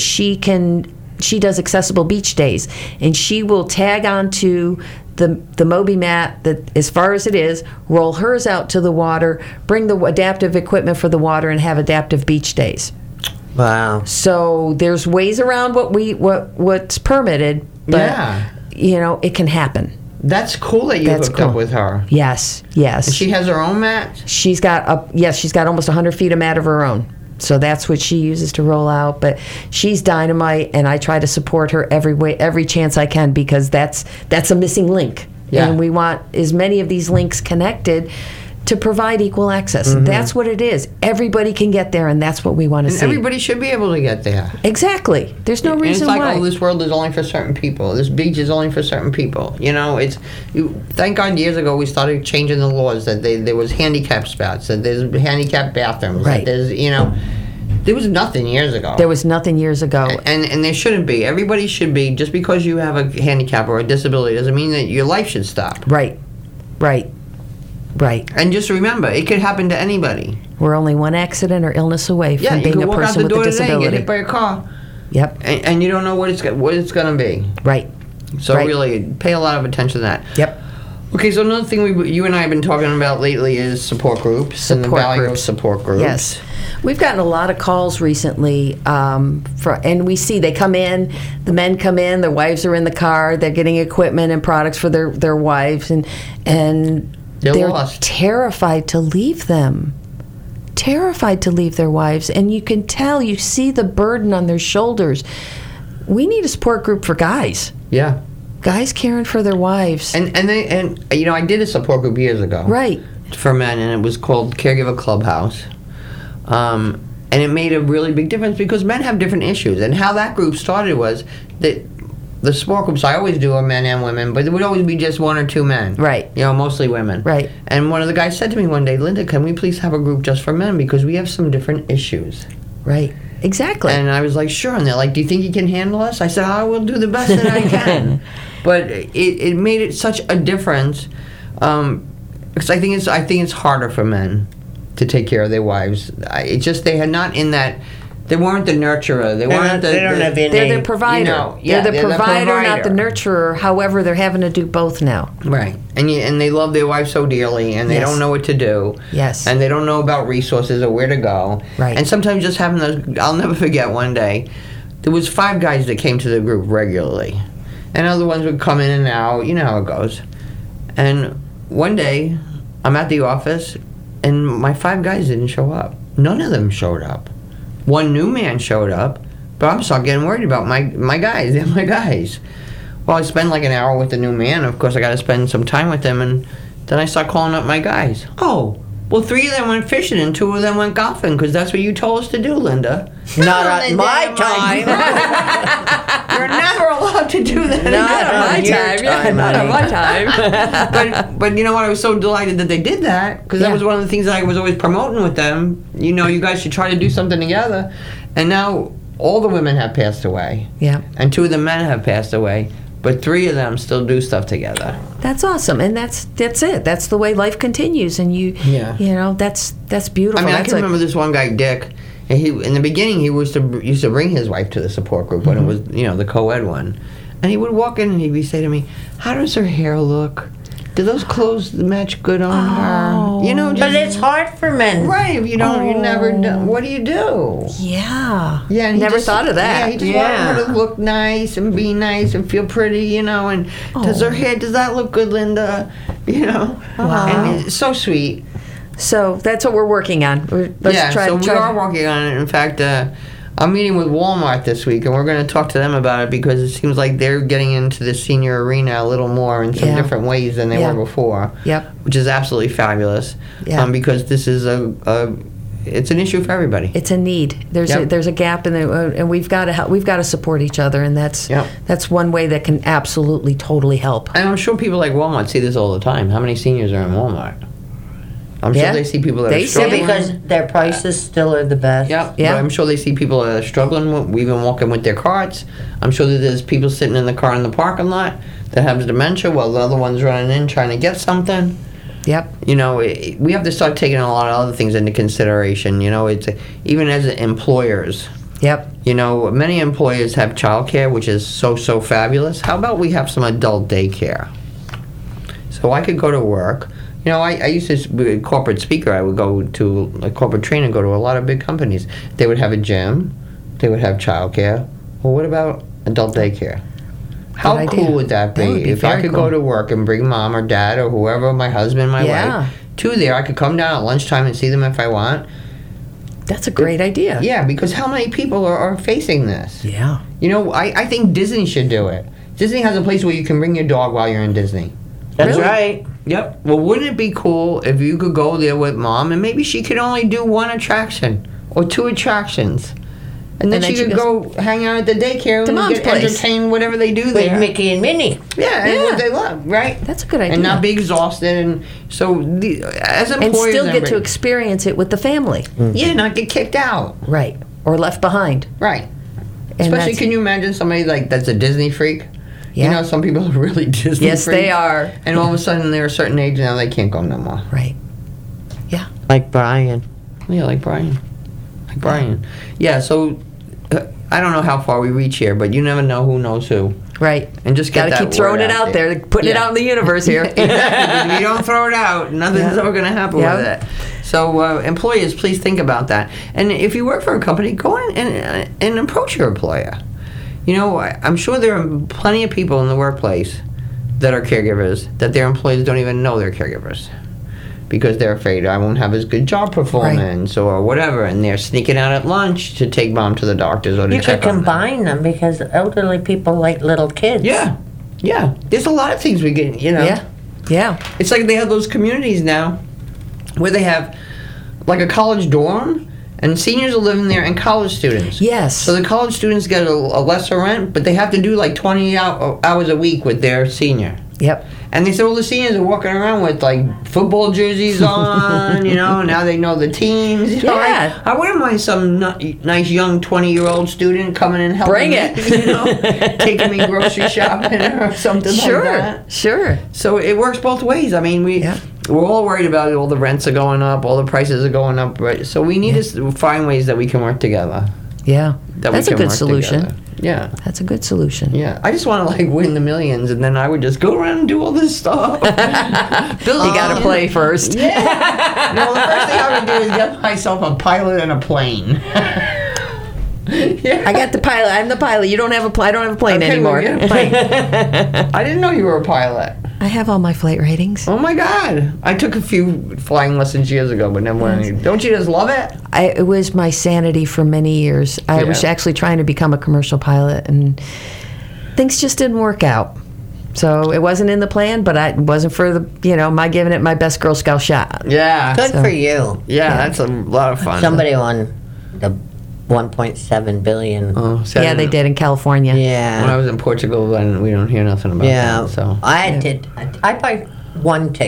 she does accessible beach days, and she will tag onto the Moby mat that, as far as it is, roll hers out to the water, bring the adaptive equipment for the water, and have adaptive beach days. Wow. So there's ways around what's permitted, but Yeah. it can happen. That's cool that you That's hooked up cool. with her. Yes. And she has her own mat? She's got almost 100 feet of mat of her own. So that's what she uses to roll out. But she's dynamite, and I try to support her every chance I can, because that's a missing link. Yeah. And we want as many of these links connected to provide equal access. Mm-hmm. That's what it is. Everybody can get there, and that's what we want to And see. everybody should be able to get there. Exactly. There's no And reason it's like, why. oh, this world is only for certain people. This beach is only for certain people. Thank God years ago we started changing the laws that there was handicap spots, that there's handicap bathrooms. Right. That there's, there was nothing years ago. There was nothing years ago. And there shouldn't be. Everybody should be. Just because you have a handicap or a disability doesn't mean that your life should stop. Right. And just remember, it could happen to anybody. We're only one accident or illness away Yeah, from you being could a walk out person the with a door today and get disability. hit by a car, Yep. and you don't know what it's going to be. Right. So Right. really, pay a lot of attention to that. Yep. Okay, so another thing you and I have been talking about lately is support groups and the Support value groups. of support groups. Yes. We've gotten a lot of calls recently, and we see they come in, the men come in, their wives are in the car, they're getting equipment and products for their wives, and they're lost. terrified to leave them. Terrified to leave their wives, and you can tell, you see the burden on their shoulders. We need a support group for guys. Yeah. Guys caring for their wives. And I did a support group years ago. Right. For men, and it was called Caregiver Clubhouse. And it made a really big difference because men have different issues. And how that group started was that the support groups I always do are men and women, but there would always be just one or two men. Right. Mostly women. Right. And one of the guys said to me one day, Linda, can we please have a group just for men because we have some different issues. Right. Exactly. And I was like, sure. And they're like, do you think you can handle us? I said, I will do the best that I can. But it made it such a difference because I think it's harder for men to take care of their wives. They had not in that. They weren't the nurturer. They weren't the. They don't have any. They're the provider. they're the provider, not the nurturer. However, they're having to do both now. Right, and they love their wife so dearly, and they Yes. don't know what to do. Yes. And they don't know about resources or where to go. Right. And sometimes just having those. I'll never forget one day, there was 5 guys that came to the group regularly, and other ones would come in and out. You know how it goes. And one day, I'm at the office, and my 5 guys didn't show up. None of them showed up. One new man showed up, but I'm starting getting worried about my guys. They're my guys. Well, I spend like an hour with the new man. Of course, I got to spend some time with them, and then I start calling up my guys. Oh, well, 3 of them went fishing and 2 of them went golfing because that's what you told us to do, Linda. Not at my time. You're never allowed to do that. Not on your time, Not on honey. my time. But you know what? I was so delighted that they did that because that Yeah. was one of the things that I was always promoting with them. You guys should try to do something together. And now all the women have passed away. Yeah. And 2 of the men have passed away. but 3 of them still do stuff together. That's awesome, and that's it. That's the way life continues, and you know, that's beautiful. I mean, that's I can remember this one guy, Dick. And he, in the beginning, he used to bring his wife to the support group when it was, the co-ed one, and he would walk in and he'd say to me, "How does her hair look? Do those clothes match good on her?" But it's hard for men, right? If you don't, you never do. What do you do? Yeah, and never thought of that. Yeah, he just wanted her to look nice and be nice and feel pretty, and does her hair? Does that look good, Linda? Wow. And it's so sweet. So that's what we're working on. We are working on it. In fact, I'm meeting with Walmart this week, and we're going to talk to them about it because it seems like they're getting into the senior arena a little more in some different ways than they were before. Yep. Which is absolutely fabulous. Yeah. Because this is it's an issue for everybody. It's a need. There's a gap, and we've got to support each other, and that's one way that can absolutely totally help. And I'm sure people like Walmart see this all the time. How many seniors are in Walmart? I'm sure they see people that are struggling. Because their prices still are the best. Yeah. I'm sure they see people that are struggling, even walking with their carts. I'm sure that there's people sitting in the car in the parking lot that have dementia while the other one's running in trying to get something. Yep. We have to start taking a lot of other things into consideration. It's even as employers. Yep. Many employers have childcare, which is so fabulous. How about we have some adult daycare? So I could go to work. I used to be a corporate speaker. I would go to a corporate trainer, go to a lot of big companies. They would have a gym. They would have childcare. Well, what about adult daycare? How cool would that be? If I could go to work and bring mom or dad or whoever, my husband, my wife, to there. I could come down at lunchtime and see them if I want. That's a great idea. Yeah, because how many people are facing this? Yeah. I think Disney should do it. Disney has a place where you can bring your dog while you're in Disney. That's right. Yep. Well, wouldn't it be cool if you could go there with mom and maybe she could only do 1 attraction or 2 attractions? And then she could go hang out at the daycare and get entertained whatever they do there. With Mickey and Minnie. Yeah, and what they love, right? That's a good idea. And not be exhausted. And so as employers... And still get to experience it with the family. Mm-hmm. Yeah, not get kicked out. Right. Or left behind. Right. Especially, can you imagine somebody that's a Disney freak? Yeah. Some people are really Disney Yes, freaks, they are. And all of a sudden they're a certain age now they can't go no more. Right. Yeah. Like Brian. Yeah, like Brian. Yeah, so I don't know how far we reach here, but you never know who knows who. Right. And just gotta keep throwing it out there, putting it out in the universe here. Exactly. If you don't throw it out, nothing's ever going to happen with it. So employers, please think about that. And if you work for a company, go in and approach your employer. I'm sure there are plenty of people in the workplace that are caregivers that their employees don't even know they're caregivers because they're afraid I won't have as good job performance or whatever, and they're sneaking out at lunch to take mom to the doctors or to check on them. You could combine them because elderly people like little kids. Yeah. There's a lot of things we get, Yeah. It's like they have those communities now where they have like a college dorm. And seniors are living there and college students. Yes. So the college students get a lesser rent, but they have to do like 20 hours a week with their senior. Yep. And they said, well, the seniors are walking around with like football jerseys on, now they know the teams. Yeah. I wouldn't mind some nice young 20-year-old student coming and helping Bring it. taking me grocery shopping or something like that. Sure. So it works both ways. I mean, we're all worried about all the rents are going up, all the prices are going up, right? So we need to find ways that we can work together. Yeah. That's a good solution. Together. Yeah. That's a good solution. Yeah. I just want to win the millions, and then I would just go around and do all this stuff. You got to play first. Yeah. No, the first thing I would do is get myself a pilot and a plane. I got the pilot. I'm the pilot. You don't have a plane. I don't have a plane anymore. We'll get a plane. I didn't know you were a pilot. I have all my flight ratings. Oh my God! I took a few flying lessons years ago, but never went any. Don't you just love it? It was my sanity for many years. I was actually trying to become a commercial pilot, and things just didn't work out. So it wasn't in the plan, but it wasn't for the my giving it my best Girl Scout shot. Yeah, good for you. Yeah, that's a lot of fun. Somebody won the $1.7 billion. Oh, yeah, they did in California. Yeah. When I was in Portugal, then we don't hear nothing about that. So I bought one ticket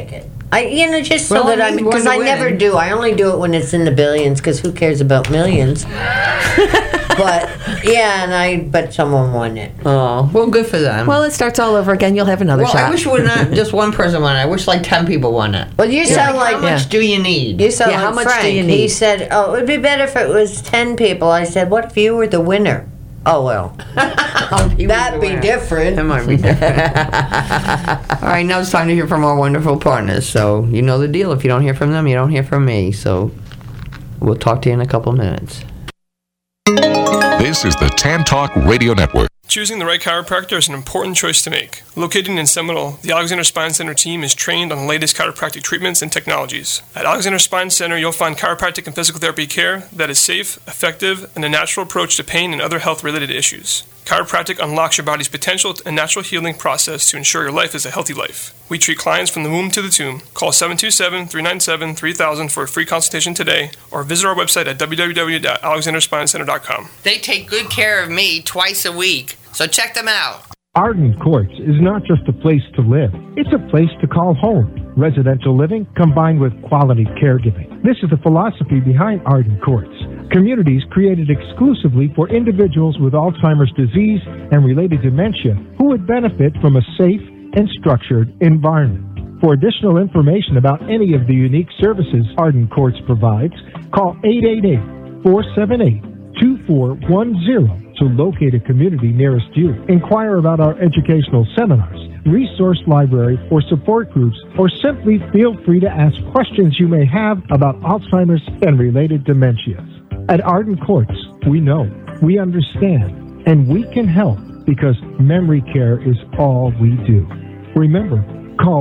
Just so that I'm, because I never do. I only do it when it's in the billions, because who cares about millions? But yeah, and I bet someone won it. Oh, well, good for them. Well, it starts all over again. You'll have another shot. I wish not just one person won it. I wish like 10 people won it. Well, you sound like how much do you need? You sound like how much Frank. do you need? He said, "Oh, it would be better if it was 10 people." I said, "What if you were the winner?" Oh well, that'd be different. That might be different. All right, now it's time to hear from our wonderful partners. So you know the deal. If you don't hear from them, you don't hear from me. So we'll talk to you in a couple minutes. This is the Tan Talk Radio Network. Choosing the right chiropractor is an important choice to make. Located in Seminole, the Alexander Spine Center team is trained on the latest chiropractic treatments and technologies. At Alexander Spine Center, you'll find chiropractic and physical therapy care that is safe, effective, and a natural approach to pain and other health-related issues. Chiropractic unlocks your body's potential and natural healing process to ensure your life is a healthy life. We treat clients from the womb to the tomb. Call 727-397-3000 for a free consultation today, or visit our website at www.alexanderspinecenter.com. They take good care of me twice a week, so check them out. Arden Courts is not just a place to live. It's a place to call home. Residential living combined with quality caregiving. This is the philosophy behind Arden Courts. Communities created exclusively for individuals with Alzheimer's disease and related dementia who would benefit from a safe and structured environment. For additional information about any of the unique services Arden Courts provides, call 888-478-2410 to locate a community nearest you. Inquire about our educational seminars, resource library, or support groups, or simply feel free to ask questions you may have about Alzheimer's and related dementias. At Arden Courts, we know, we understand, and we can help because memory care is all we do. Remember, call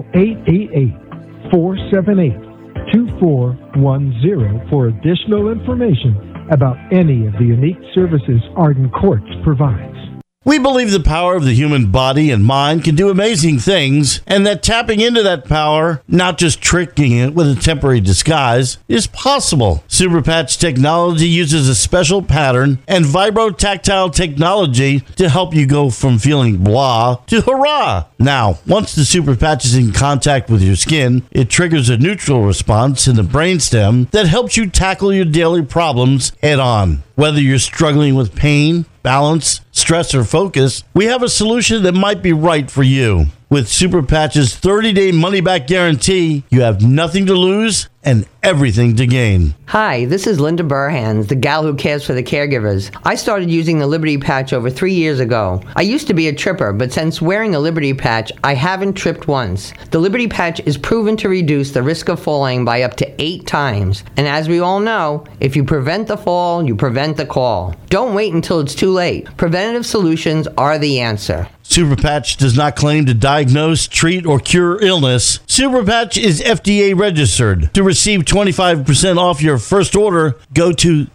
888-478-2410 for additional information about any of the unique services Arden Courts provides. We believe the power of the human body and mind can do amazing things, and that tapping into that power, not just tricking it with a temporary disguise, is possible. Superpatch technology uses a special pattern and vibrotactile technology to help you go from feeling blah to hurrah. Now, once the Superpatch is in contact with your skin, it triggers a neutral response in the brainstem that helps you tackle your daily problems head on. Whether you're struggling with pain, balance, stress, or focus, we have a solution that might be right for you. With Superpatch's 30-day money-back guarantee, you have nothing to lose and everything to gain. Hi, this is Linda Burhans, the gal who cares for the caregivers. I started using the Liberty Patch over 3 years ago. I used to be a tripper, but since wearing a Liberty Patch, I haven't tripped once. The Liberty Patch is proven to reduce the risk of falling by up to 8 times. And as we all know, if you prevent the fall, you prevent the call. Don't wait until it's too late. Preventative solutions are the answer. Superpatch does not claim to diagnose, treat, or cure illness. Superpatch is FDA registered. To receive 25% off your first order, go to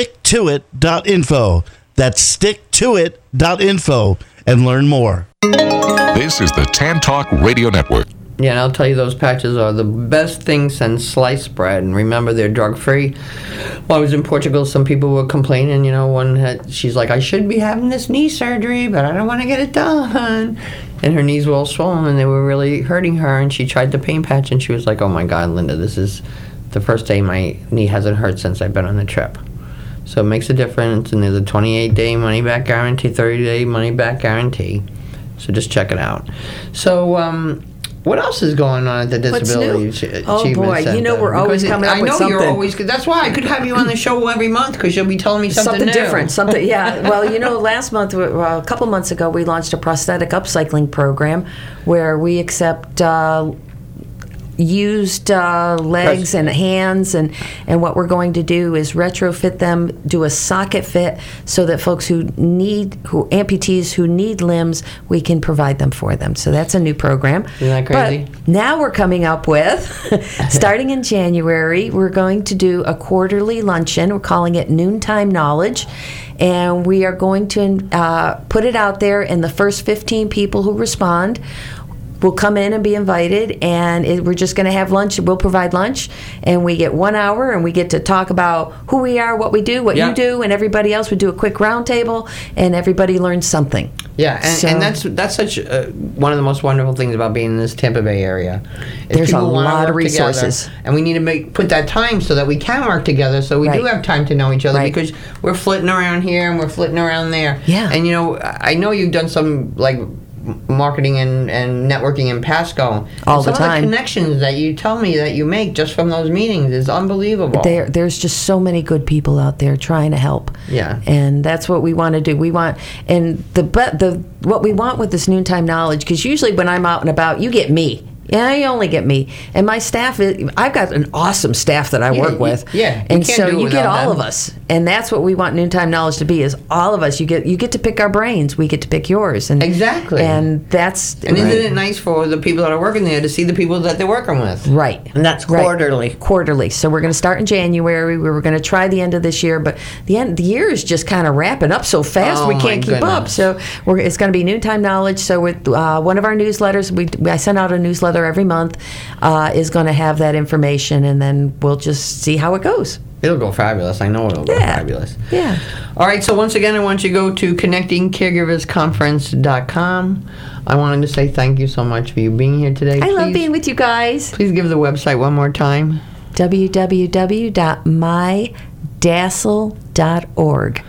sticktoit.info. That's sticktoit.info and learn more. This is the Tan Talk Radio Network. Yeah, and I'll tell you, those patches are the best thing since sliced bread. And remember, they're drug-free. While I was in Portugal, some people were complaining, she's like, I should be having this knee surgery, but I don't want to get it done. And her knees were all swollen, and they were really hurting her. And she tried the pain patch, and she was like, oh, my God, Linda, this is the first day my knee hasn't hurt since I've been on the trip. So it makes a difference, and there's a 28-day money-back guarantee, 30-day money-back guarantee. So just check it out. So, what else is going on at the Disability Achievement Center? We're always coming up with something. I know you're always. That's why I could have you on the show every month, because you'll be telling me something new. Different. Something, yeah. Well, last month, a couple months ago, we launched a prosthetic upcycling program where we accept used legs and hands, and what we're going to do is retrofit them, do a socket fit, so that folks amputees who need limbs, we can provide them for them. So that's a new program. Isn't that crazy? But now we're coming up with, starting in January, we're going to do a quarterly luncheon. We're calling it Noontime Knowledge. And we are going to put it out there, and the first 15 people who respond will come in and be invited, and we're just going to have lunch. We'll provide lunch, and we get 1 hour, and we get to talk about who we are, what we do, what you do, and everybody else. We do a quick round table, and everybody learns something. Yeah, and that's such one of the most wonderful things about being in this Tampa Bay area. There's a lot of resources. Together, and we need to put that time so that we can work together, so we do have time to know each other, because we're flitting around here and we're flitting around there. Yeah. And, I know you've done some, marketing and networking in Pasco. All the time. Some of the connections that you tell me that you make just from those meetings is unbelievable. There's just so many good people out there trying to help. Yeah. And that's what we want to do. We want, and what we want with this Noontime Knowledge, because usually when I'm out and about, you get me. Yeah, you only get me. And my staff, I've got an awesome staff that I work with. Yeah. And so you get all of us. And that's what we want Noontime Knowledge to be, is all of us. You get to pick our brains. We get to pick yours. And exactly. And that's... And isn't it nice for the people that are working there to see the people that they're working with? Right. And that's quarterly. Right. Quarterly. So we're going to start in January. We were going to try the end of this year, but the year is just kind of wrapping up so fast we can't keep up. So it's going to be Noontime Knowledge. So with one of our newsletters, I send out a newsletter every month, is going to have that information, and then we'll just see how it goes. It'll go fabulous. I know it'll go fabulous. Yeah. All right, so once again, I want you to go to connectingcaregiversconference.com. I wanted to say thank you so much for you being here today. I love being with you guys. Please give the website one more time. www.mydassel.org,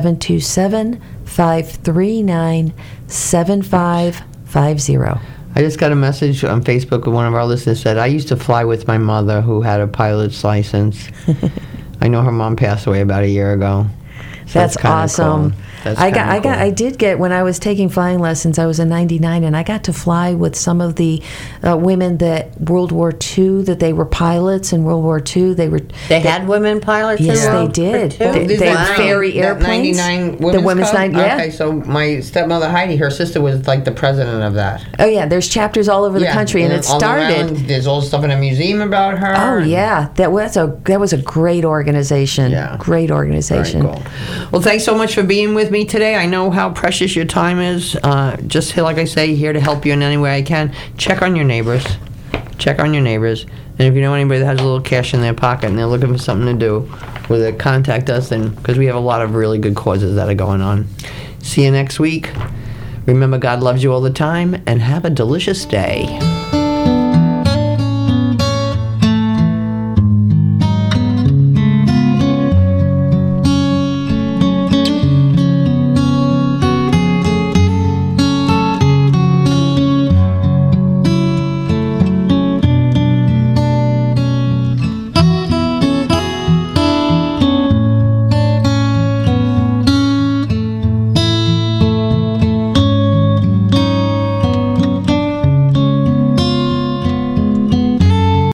727-539-7550. I just got a message on Facebook of one of our listeners said, I used to fly with my mother who had a pilot's license. I know her mom passed away about a year ago. So that's awesome. Cool. I did get, when I was taking flying lessons, I was in 99, and I got to fly with some of the women that World War II, that they were pilots in World War II. They had women pilots. Yes, they did. They ferry airplanes. 99 the women's club? Yeah. Okay, so my stepmother Heidi, her sister was like the president of that. Oh yeah, there's chapters all over the country, and it started. There's all stuff in a museum about her. Oh yeah, that was a great organization. Yeah, great organization. Very cool. Well, thanks so much for being with me today. I know how precious your time is. Just like I say, here to help you in any way I can. Check on your neighbors. And if you know anybody that has a little cash in their pocket and they're looking for something to do, whether contact us, because we have a lot of really good causes that are going on. See you next week. Remember, God loves you all the time, and have a delicious day.